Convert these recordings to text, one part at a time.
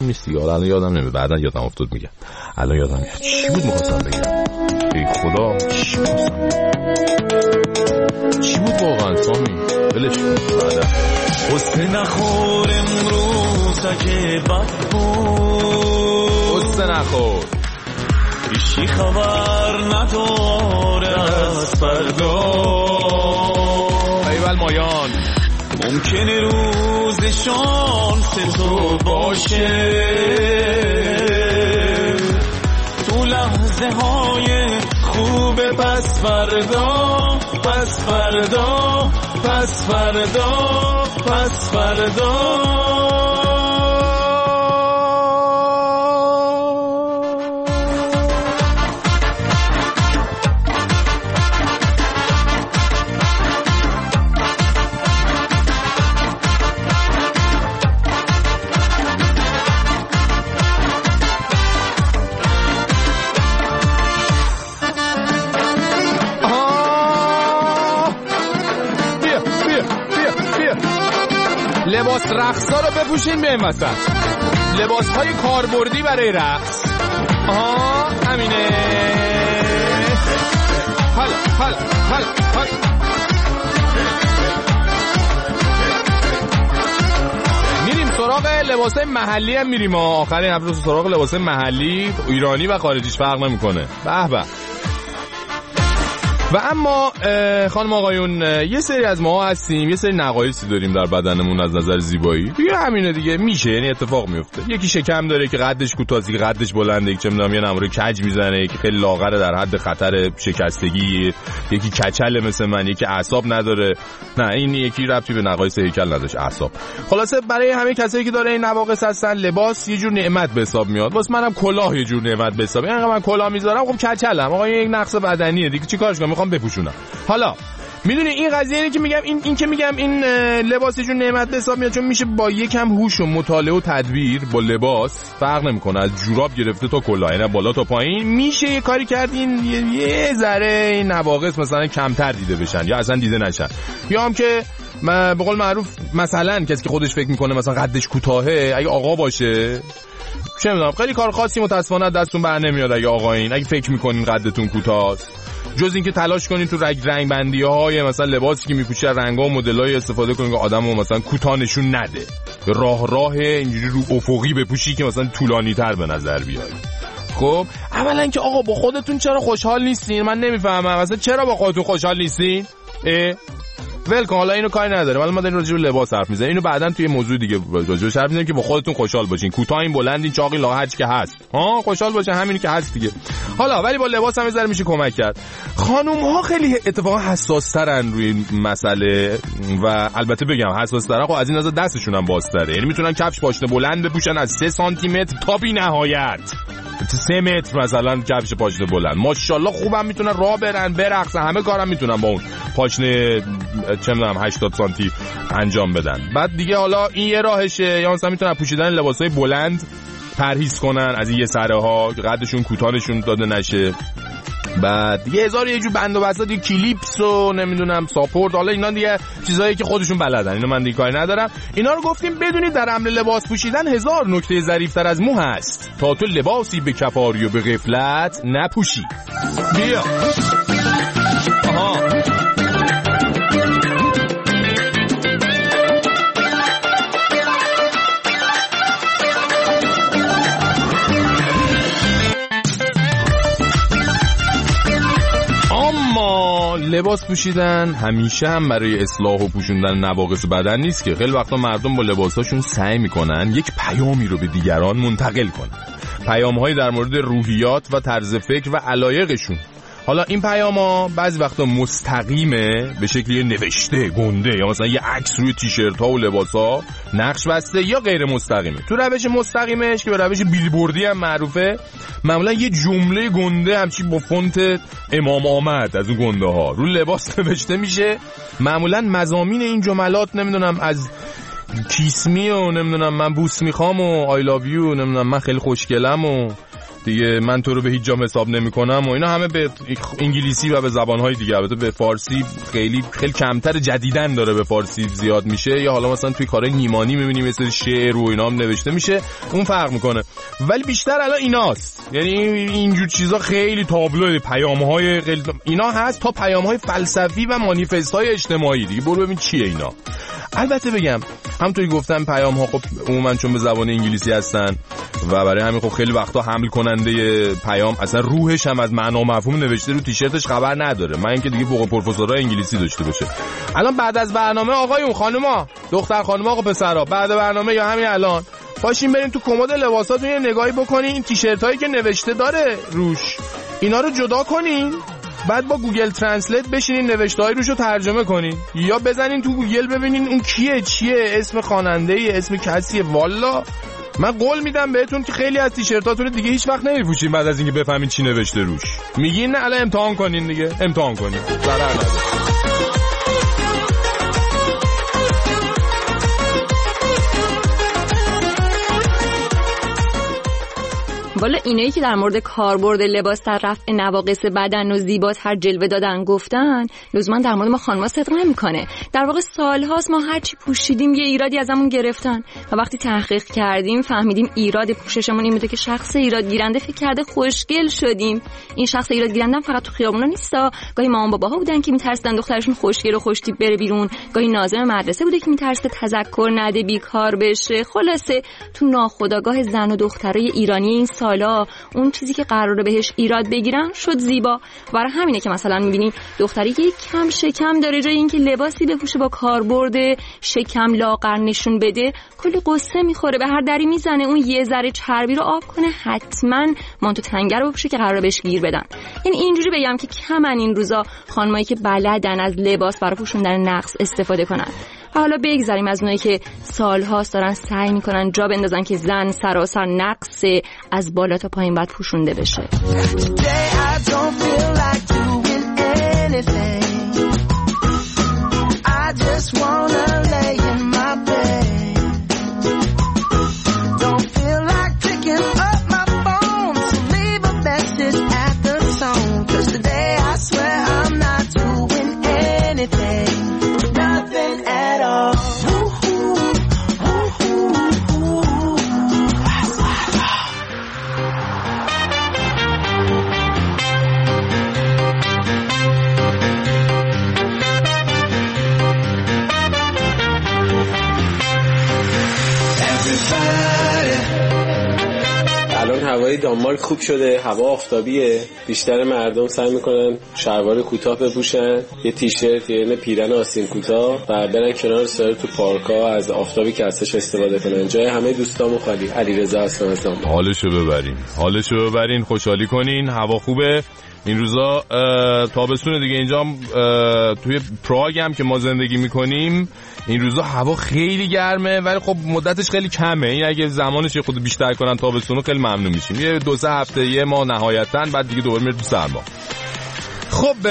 نیست دیگه. الان یادم نمیاد، بعدا یادم افتاد میگم. الان یادم میاد چی بود می‌خواستم بگم. ای خدا چی بود واقعا سامی؟ ولش کن. بعدا قصه نخور امروز اگه بد بود، قصه نخور هیچی خبر نداره از فردا. ایول مایان ممکنه روز شانس تو باشه، تو لحظه های خوب پس فردا، پس فردا، پس فردا، پس فردا. لباس رقصا رو بپوشین بیایم وسط. لباس های کاربردی برای رقص. همینه. حالا حالا حالا حالا میریم سراغ لباس های محلی هم میریم. آخرین هفته سراغ لباس محلی، ایرانی و خارجیش فرق نمیکنه. به به. و اما خانم آقایون، یه سری از ما هستیم، یه سری نقایصی داریم در بدنمون از نظر زیبایی. دیگه همینه دیگه، میشه، یعنی اتفاق میفته. یکی شکم داره که قدش کوتاهه، یکی قدش بلنده، یکی چه میدونم یه نمره کج میزنه، یکی خیلی لاغره در حد خطر شکستگی، یکی کچله مثل من، یکی اعصاب نداره. نه این یکی ربطی به نقایص هیکل نداشت، اعصاب. خلاصه برای همه کسایی که داره این نواقص هستن، لباس یه جور نعمت به حساب میاد. واسه منم کلاه یه جور نعمت به حساب. یعنی من کلاه میذارم خب کچلم، آقا یک نقص بدنیه دیگه، چیکارش کنم؟ میخوام بپوشونم. حالا میدونی این قضیه اینه که میگم این که میگم این لباس جون نعمت به حساب میاد، چون میشه با یکم هوش و مطالعه و تدبیر با لباس، فرق نمیکنه از جوراب گرفته تا کلاه، یعنی بالا تا پایین، میشه یه کاری کرد این یه ذره این نواقص مثلا کمتر دیده بشن یا اصلا دیده نشن. یا هم که به قول معروف مثلا کسی که خودش فکر میکنه مثلا قدش کوتاهه، اگه آقا باشه چه میدونم خیلی کار خاصی متاسفانه دستتون بر نمیاد. اگه آقایین اگه فکر میکنین قدتون کوتاهه، جز اینکه تلاش کنین تو رنگ بندی های مثلا لباسی که میپوشه رنگا و مدلای استفاده کنین که آدمو مثلا کوتاه نشون نده، راه اینجوری رو افقی بپوشی که مثلا طولانی تر به نظر بیاد. خب اولا که آقا با خودتون چرا خوشحال نیستین؟ من نمیفهمم مثلا چرا با خودتون خوشحال نیستین؟ ولکن، حالا اینو کاری نداره، ولی ما داریم راجع به لباس حرف میزنیم. اینو بعداً توی موضوع دیگه راجعش حرف میزنیم که با خودتون خوشحال باشین. کوتاهین، بلندین، چاقی، لاغر که هست، خوشحال باشین، همینی که هست دیگه. حالا ولی با لباس هم میذاره میشه کمک کرد. خانوم‌ها خیلی اتفاقا حساس‌ترن روی این مسئله و البته بگم حساس‌ترن خب از این نظر دستشون هم بازتره، یعنی میتونن کفش پاشنه بلند بپوشن از 3 سانتی متر تا بی‌نهایت 3 متر مثلا کفش پاشنه بلند. ماشاءالله خوبم میتونن راه برن، برقصن، همه کارم میتونن با اون پاشنه چه میدونم 80 سانتی انجام بدن. بعد دیگه حالا این یه راهشه، یا مثلا میتونن پوشیدن لباسای بلند پرهیز کنن از این یه سره ها که قدشون کوتاهشون داده نشه. بعد دیگه هزار یه جور بند و بساط، دیگه کلیپس و نمیدونم ساپورت، حالا اینا دیگه چیزایی که خودشون بلدن، اینو من دیگه کاری ندارم. اینا رو گفتیم بدونید در امر لباس پوشیدن 1000 نکته ظریف‌تر از مو هست تا تو لباسی به کفاری و به غفلت نپوشی. بیا لباس پوشیدن همیشه هم برای اصلاح و پوشوندن نواقص بدن نیست که. خیلی وقتا مردم با لباساشون سعی میکنن یک پیامی رو به دیگران منتقل کنن، پیام‌هایی در مورد روحیات و طرز فکر و علایقشون. حالا این پیام‌ها بعضی وقتا مستقیمه به شکلی نوشته گنده یا مثلا یه عکس روی تیشرت‌ها و لباس‌ها نقش بسته، یا غیر مستقیمه. تو روش مستقیمش که به روش بیلبوردی هم معروفه، معمولا یه جمله گنده همچی با فونت امام آمد از اون گنده‌ها رو لباس نوشته میشه. معمولا مضامین این جملات نمیدونم از کیسمی و نمیدونم من بوس میخوام و آی لاو یو، نمیدونم من خیلی خوشگلم و دیگه من تو رو به هیچ جام حساب نمی‌کنم و اینا همه به انگلیسی و به زبان‌های دیگه. البته به فارسی خیلی کمتر جدیدن داره به فارسی زیاد میشه، یا حالا مثلا توی کارهای نیمانی می‌بینیم مثل شعر و اینا هم نوشته میشه، اون فرق می‌کنه. ولی بیشتر الان ایناست، یعنی اینجور چیزا خیلی تابلو، پیام‌های خیلی اینا هست تا پیام‌های فلسفی و مانیفست‌های اجتماعی دیگه. برو ببین چیه اینا. البته بگم همونطوری گفتم پیام‌ها خب عموما چون به زبان انگلیسی هستن و برای همین خب خیلی وقتا حمل کننده پیام اصلا روحش هم از معنا و مفهوم نوشته رو تیشرتش خبر نداره، من اینکه دیگه فوق پروفسورای انگلیسی داشته باشه. الان بعد از برنامه آقایون خانوما، دختر خانوما و پسرا، بعد برنامه یا همین الان پاشین بریم تو کمد لباساتون یه نگاهی بکنین، این تیشرتایی که نوشته داره روش اینا رو جدا کنین، بعد با گوگل ترنسلیت بشینین نوشته‌های روشو ترجمه کنین، یا بزنین تو گوگل ببینین اون کیه، چیه، اسم خواننده‌ای، اسم کسیه. والا من قول میدم بهتون که خیلی از تیشرتاتون رو دیگه هیچ وقت نمیپوشین بعد از اینکه بفهمین چی نوشته روش. میگین نه الان امتحان کنین دیگه، امتحان کنین، ضرر نداره. والا اینایی که در مورد کاربرد لباس در رفع نواقص بدن و زیباتر جلوه دادن گفتن، لزوما در مورد ما خانم‌ها صدق نمی‌کنه. در واقع سال‌هاست ما هر چی پوشیدیم یه ایرادی ازمون گرفتن و وقتی تحقیق کردیم فهمیدیم ایراد پوششمون این بوده که شخص ایراد گیرنده فکر کرده خوشگل شدیم. این شخص ایراد گیرنده فقط تو خیابونا نیستا، گاهی مامان باباها بودن که می‌ترسیدن دخترشون خوشگل و خوشتیپ بره بیرون، گاهی ناظم مدرسه بوده که می‌ترسه تذکر نده بیکار بشه. خلاصه تو ناخودآگاه زن و دخترای ایرانی این حالا اون چیزی که قراره بهش ایراد بگیرن شد زیبا. برای همینه که مثلا می‌بینی دختری که کم شکم داره، جای اینکه لباسی بپوشه با کاربرد شکم لاغر نشون بده کلی قصه میخوره، به هر دری میزنه اون یه ذره چربی رو آب کنه، حتما مانتو تنگه رو بپوشه که قراره بهش گیر بدن. یعنی اینجوری بگم که کمن این روزا خانمایی که بلدن از لباس برای پوشوندن نقص استفاده کنن. حالا بگذاریم از اونایی که سال‌هاست دارن سعی میکنن جا بندازن که زن سراسر نقص از بالا تا پایین باید پوشونده بشه. هوای دانمارک خوب شده، هوا آفتابیه، بیشتر مردم سعی میکنن شلوار کوتاه بپوشن، یه تیشرت یا پیرن آستین کوتاه و برن کنار سر تو پارک‌ها از آفتابی که هستش استفاده کنن. جای همه دوستامو خالی. علیرضا هستم از دانمارک. حالشو ببرین، خوشحالی کنین، هوا خوبه. این روزا تابستون دیگه، اینجا توی پراگ هم که ما زندگی میکنیم این روزا هوا خیلی گرمه، ولی خب مدتش خیلی کمه. این اگه زمانش خود بیشتر کنن تابستونو خیلی ممنون میشیم. یه 2-3 هفته یه ماه نهایتاً، بعد دیگه دوباره میره تو سرما. خب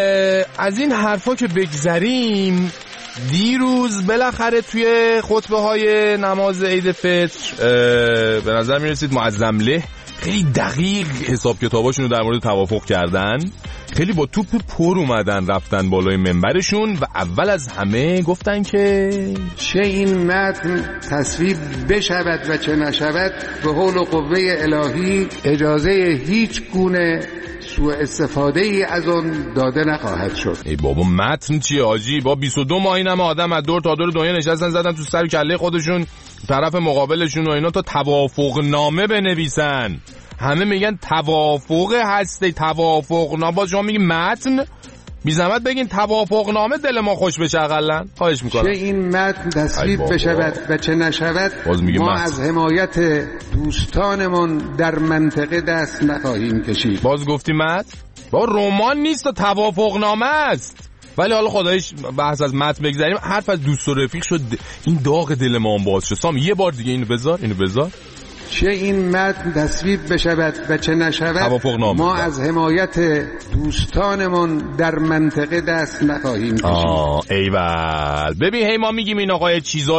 از این حرفا که بگذریم، دیروز بالاخره توی خطبه های نماز عید فطر به نظر میرسید معظم له خیلی دقیق حساب کتاباشون رو در مورد توافق کردن، خیلی با توپ پر اومدن رفتن بالای منبرشون و اول از همه گفتن که چه این متن تصویب بشود و چه نشود، به حول و قوه الهی اجازه هیچ گونه سوء استفاده ای از اون داده نخواهد شد. ای بابا متن چیه آجی؟ با 22 ماه اینم آدم از دور تا دور دنیا نشستن زدن تو سر کله خودشون طرف مقابلشون و اینا تا توافق نامه بنویسن. همه میگن توافق هسته، توافق نامه. باز شما میگین متن، بی زحمت بگین توافق نامه، دل ما خوش بشه اقلن. خواهش میکنم. چه این متن تصویب بشود و چه نشود، ما از حمایت دوستانمون در منطقه دست نخواهیم کشید. باز گفتی متن؟ با رمان نیست و توافق نامه است. ولی حالا خدایش بحث از متن بگذاریم، حرف از دوست و رفیق شد، این داغ دل ما هم باز شد. سامی یه بار دیگه اینو بذار. چه این متن تصویب بشود و چه نشود، ما از حمایت دوستانمون در منطقه دست نخواهیم کشید. ایول. ببین هی ما میگیم این آقای چیزایی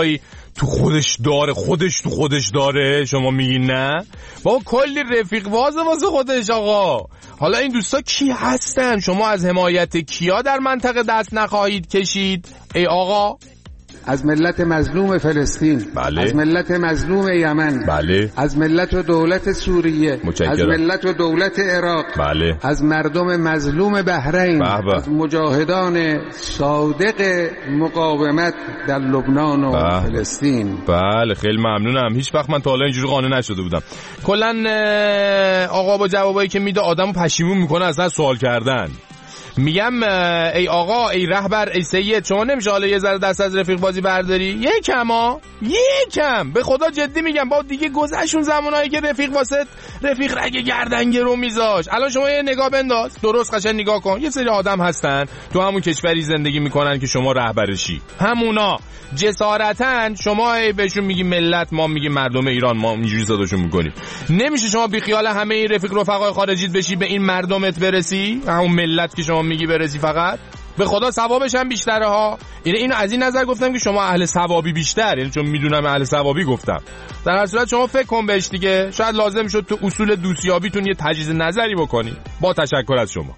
تو خودش داره شما میگین نه؟ با کلی رفیق واسه خودش آقا. حالا این دوستا کی هستن؟ شما از حمایت کیا در منطقه دست نخواهید کشید ای آقا؟ از ملت مظلوم فلسطین، بله. از ملت مظلوم یمن، بله. از ملت و دولت سوریه، متشکرم. از ملت و دولت عراق، بله. از مردم مظلوم بحرین، بله. از مجاهدان صادق مقاومت در لبنان و بله. فلسطین. بله خیلی ممنونم. هیچ وقت من تا حالا اینجوری قانع نشده بودم. کلا آقا با جوابایی که میده آدمو پشیمون میکنه اصلا سوال کردن. میگم ای آقا، ای رهبر، ای سید، شما نمیشه حالا یه ذره دست از رفیق بازی برداری؟ یکم به خدا جدی میگم. با دیگه گذشتون زمانایی که رفیق واسه رفیق رگ گردن گرو میذاش. الان شما یه نگاه بنداز، درست قشنگ نگاه کن. یه سری آدم هستن تو همون کشوری زندگی میکنن که شما رهبرشی. همونا جسارتن شما بهشون میگی ملت، ما میگیم مردم ایران، ما اینجوری صداشون میکنیم. نمیشه شما بی خیال همه این رفیق رفقای خارجیت بشی، به این مردمت برسی، همون ملت که شما میگی برسی. فقط به خدا ثوابش هم بیشتره ها. اینو از این نظر گفتم که شما اهل ثوابی بیشتر، یعنی چون میدونم اهل ثوابی گفتم. در هر صورت شما فکر کن بهش دیگه. شاید لازم شد تو اصول دوستیابیتون یه تجدید نظری بکنی. با تشکر از شما.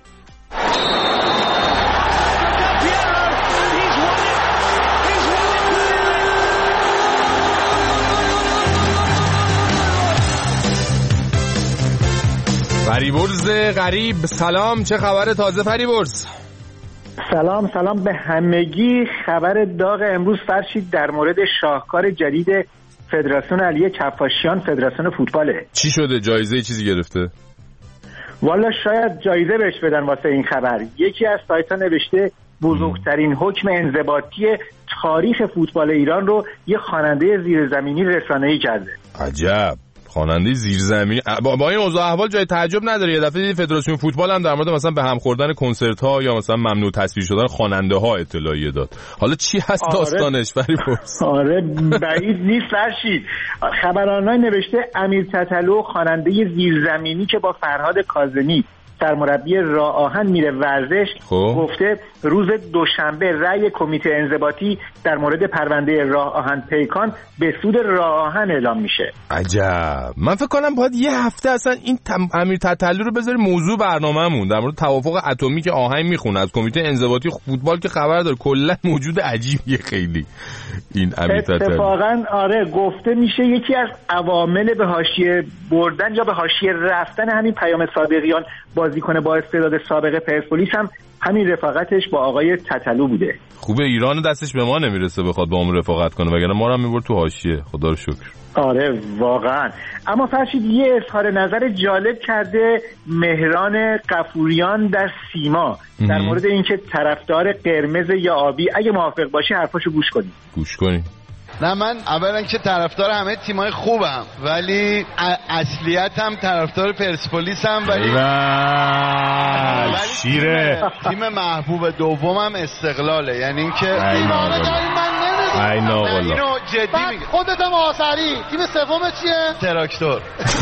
فریبرز غریب، سلام، چه خبر تازه فریبرز؟ سلام به همگی. خبر داغ امروز فرشید در مورد شاهکار جدید فدراسیون علی کفاشیان، فدراسیون فوتباله. چی شده؟ جایزه چیزی گرفته؟ والا شاید جایزه بهش بدن واسه این خبر. یکی از سایت‌ها نوشته بزرگترین حکم انضباطی تاریخ فوتبال ایران رو یه خواننده زیرزمینی رسانه‌ای کرده. عجب، خواننده زیرزمینی. با این اوضاع احوال جای تعجب نداره. یه دفعه دیدی فدراسیون فوتبال هم در مورد مثلا به هم خوردن کنسرت ها یا مثلا ممنوع تصویر شدن خواننده ها اطلاعیه داد. حالا چی هست داستانش فریبرز؟ آره بعید نیست فرشید. خبر آنلاین نوشته امیر تتلو، خواننده زیرزمینی که با فرهاد کاظمی سرمربی راه آهن میره ورزش، گفته روز دوشنبه رأی کمیته انضباطی در مورد پرونده راه آهن پیکان به سود راه آهن اعلام میشه. عجب. من فکر کنم باید یه هفته اصلا این امیر تتلو رو بذاری موضوع برنامه‌مون در مورد توافق اتمی که آهنگ میخونه از کمیته انضباطی فوتبال که خبر داره. کلا موجود عجیبیه خیلی این امیر تتلو. اتفاقا آره گفته میشه یکی از عوامل به حاشیه بردن یا به حاشیه رفتن همین پیام صادقیان، بازیکن با استعداد سابق پرسپولیس، هم همین رفاقتش با آقای تتلو بوده. خوبه ایران دستش به ما نمیرسه بخواد با همون رفاقت کنه، وگرنه ما رو هم میبرد تو حاشیه. خدا رو شکر. آره واقعا. اما فرشید یه اظهار نظر جالب کرده مهران غفوریان در سیما در مورد اینکه طرفدار قرمز یا آبی. اگه موافق باشی حرفاشو گوش کنی. نه من اولا که طرفدار همه تیمای خوبم، ولی اصلیتم طرفدار پرسپولیسم، ولی شیره تیم محبوب دومم استقلاله. یعنی اینکه اینو جدی میگم. خودتم آثری. تیم سوم چیه؟ تراکتور.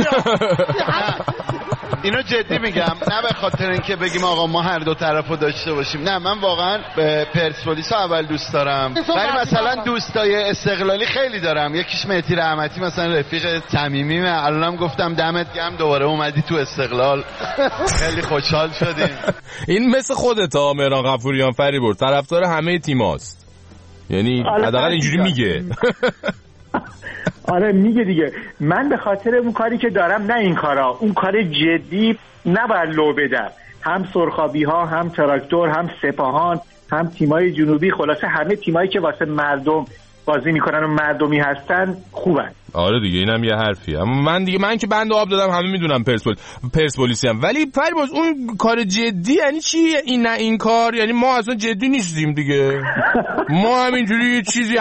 اینو جدی میگم، نه به خاطر اینکه بگیم آقا ما هر دو طرفو داشته باشیم. نه من واقعا پرسپولیس اول دوست دارم، ولی مثلا دوستای استقلالی خیلی دارم. یکیش مهدی رحمتی مثلا رفیق صمیمیمه. الانم گفتم دمت گرم دوباره اومدی تو استقلال. خیلی خوشحال شدیم. این مثل خودت ها مهران غفوریان فریبرز، طرفدار همه تیماست. یعنی حداقل اینجوری میگه. آره میگه دیگه. من به خاطر اون کاری که دارم، نه این کارا، اون کار جدی نباید لو بدم. هم سرخابی ها، هم تراکتور، هم سپاهان، هم تیمای جنوبی، خلاصه همه تیمایی که واسه مردم بازی میکنن و مردمی هستن خوبن. آره دیگه اینم یه حرفیه. اما من که بند آب دادم همه میدونم پرسپولیسی هم. ولی فریبرز اون کار جدی یعنی چی؟ این کار یعنی ما اصلا جدی نیستیم دیگه. ما همینجوری چیزی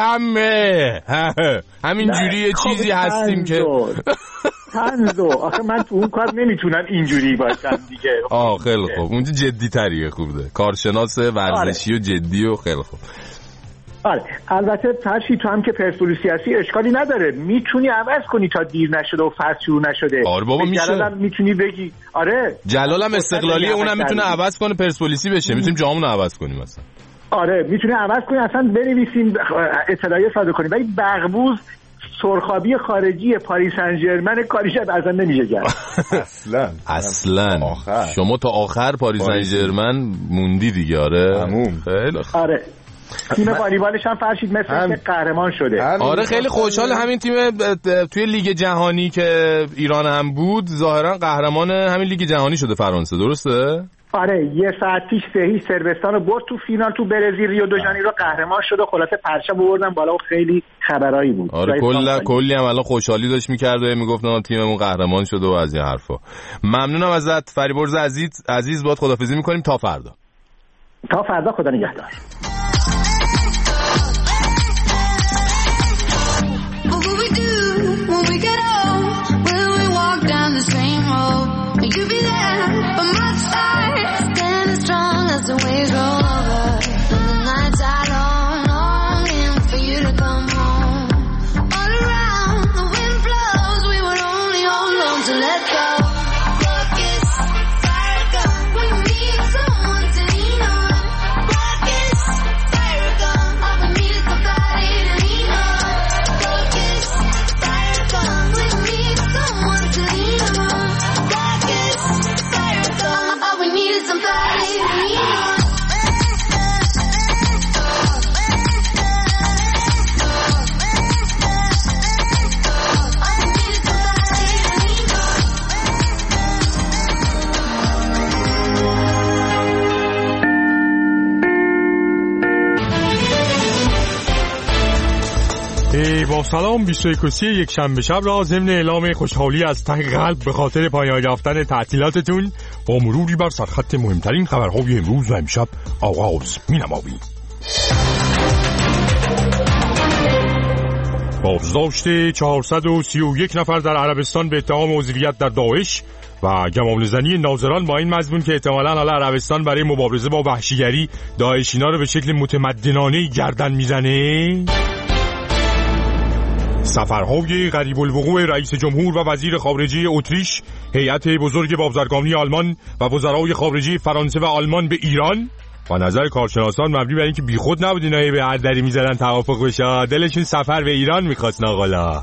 همینجوری چیزی هستیم که آخه من تو اون کار نمیتونم اینجوری باشم دیگه. خیلی خوب. اونجا جدی تریه. خوبه. کارشناس ورزشی و جدی و خیلی خوب. آره البته فرشی تو هم که پرسپولیسی هستی اشکالی نداره، میتونی عوض کنی تا دیر نشده و فصل شروع نشده. آره بابا میشه. جلالم میتونی بگی. آره جلالم استقلالی اونم میتونه عوض کنه پرسپولیسی بشه. میتونیم جامون رو عوض کنیم مثلا. آره میتونه عوض کنی، اصلا بنویسیم اطلاعیه صادر کنیم. ولی بغبوز سرخابی خارجی پاریس سن ژرمن کاریش اصلا نمیشه کرد. اصلا شما تا آخر پاریس سن ژرمن موندی دیگه. آره خیلی آره تیم والیبالش هم فرشید مثل قهرمان شده. آره خیلی خوشحال. همین تیم توی لیگ جهانی که ایران هم بود ظاهرا قهرمان همین لیگ جهانی شده فرانسه، درسته؟ آره یه ساعت پیش 3-0 صربستان رو برد تو فینال تو برزیل. ریو دو ژانیرو قهرمان شد و خلاصه پرچم آوردن بالا و خیلی خبرایی بود. آره کلی هم الان خوشحالی داشت می‌کرد و میگفت تیممون قهرمان شده و از این حرفا. ممنونم ازت فریبرز عزیز باهات خداحافظی می‌کنیم تا فردا. تا فردا، خدا نگهدار. The waves roll over, and the nights are long, longing for you to come home. All around, the wind blows, we would only hold on to let go. Focus, fire gun, we need someone to lean on. Focus, fire gun, all we need is somebody to lean on. Focus, fire gun, we need someone to lean on. Focus, fire gun, all we need is somebody to lean on. با سلام 21 یک شنبه شب را ضمن اعلام خوشحالی از ته قلب به خاطر پایان یافتن تعطیلاتتون با مروری بر سرخط مهمترین خبرهای امروز و امشب آغاز می‌نماییم. بازداشت 431 نفر در عربستان به اتهام عضویت در داعش و گمانه‌زنی ناظران با این مضمون که احتمالاً حالا عربستان برای مبارزه با وحشیگری داعشینا رو به شکل متمدنانه گردن میزنه. سفرهای غریب الوقوع رئیس جمهور و وزیر خارجه اتریش، هیئت بزرگ بازرگانی آلمان و وزرای خارجه فرانسه و آلمان به ایران و نظر کارشناسان مبنی بر اینکه بیخود نبود اینا به هر دری می‌زدن توافق بشه، دلشون سفر به ایران می‌خواست ناقلا.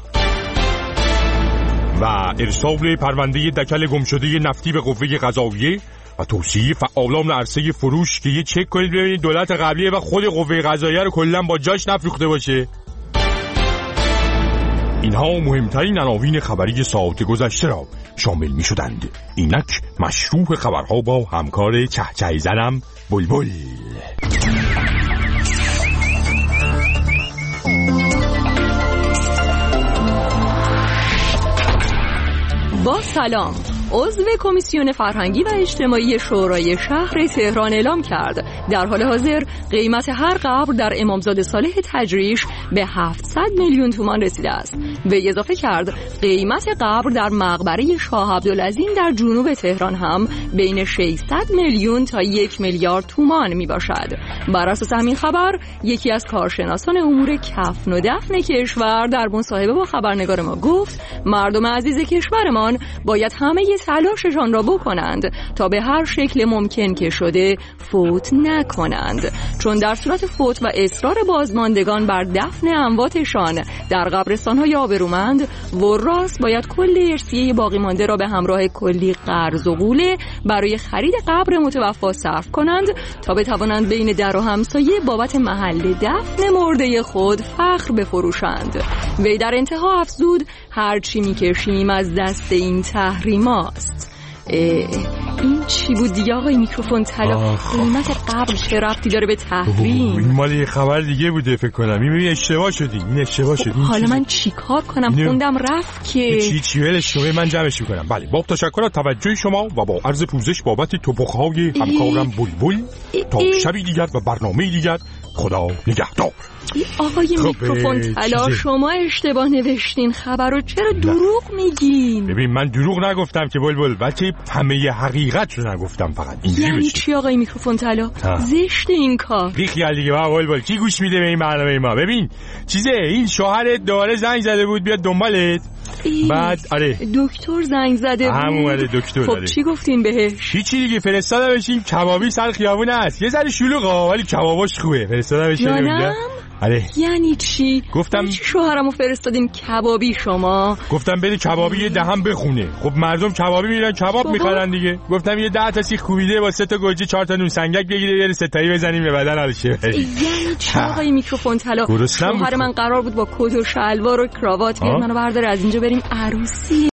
و ارسال پرونده دکل گمشده نفتی به قوه قضاییه و توصیه فعالان عرصه فروش که یه چک کنید ببینید دولت قبلیه و خود قوه قضاییه رو کلا با جاش نفروخته باشه. اینها مهمترین عناوین خبری ساعت گذشته را شامل می شدند. اینک مشروع خبرها با همکار چهچه زنم بلبل. با سلام. عضو کمیسیون فرهنگی و اجتماعی شورای شهر تهران اعلام کرد در حال حاضر قیمت هر قبر در امامزاده صالح تجریش به 700 میلیون تومان رسیده است. وی اضافه کرد قیمت قبر در مقبره شاه عبدالعظیم در جنوب تهران هم بین 600 میلیون تا 1 میلیارد تومان می باشد. بر اساس همین خبر یکی از کارشناسان امور کفن و دفن کشور در مصاحبه با خبرنگار ما گفت مردم عزیز کشورمان باید همه تلاششان را بکنند تا به هر شکل ممکن که شده فوت نکنند، چون در صورت فوت و اصرار بازماندگان بر دفن امواتشان در قبرستان‌های آبرومند وراث باید کل ارثیه باقی مانده را به همراه کلی قرض و قوله برای خرید قبر متوفا صرف کنند تا بتوانند بین در و همسایه بابت محل دفن مرده خود فخر بفروشند. وی در انتها افزود هرچی میکشیم از دست این تحریماست. این چی بود دیگه آقای میکروفون طلا؟ قیمت قبر چه ربطی داره به تحریم؟ این مال خبر دیگه بوده فکر کنم. این اشتباه شدی. حالا من چی کار کنم؟ خوندم رفت که چی ولش شما من جمعش میکنم. بله با تشکر از توجه شما و با عرض پوزش بابت توپخ‌های همکارم بلبل تا شبی دیگر و برنامه دیگر خدا نگهدار. آقای میکروفون طلا شما اشتباه نوشتین خبر رو، چرا دروغ میگین؟ ببین من دروغ نگفتم که بلبل، بچه همه حقیقت رو نگفتم، فقط یعنی چی آقای میکروفون طلا؟ زشت این کار. بی خیال دیگه بلبل، کی گوش میده به این برنامه ما؟ ببین چیزه، این شوهرت داره زنگ زده بود بیاد دنبالت، بعد آره دکتر زنگ زده بود. همون دکتر. خب چی گفتین بهش؟ چی دیگه فرستادمشین کبابی سر خیابون است، یه ذره شلوغه ولی کباباش خوبه، فرستادمشین اونجا. آره یعنی چی؟ گفتم شوهرمو فرستادین کبابی شما؟ گفتم بریم کبابی یه دهم بخونه. خب مردم کبابی میرن کباب میخورن دیگه. گفتم یه 10 تا سیخ کوبیده با 3 تا گوجه 4 تا نون سنگک بگیره یه ستایی بزنیم به بدن حالشه. یعنی چی آقای میکروفون طلا؟ شوهر من قرار بود با کت و شلوار و کراوات بیاد منو برداره از اینجا بریم عروسی.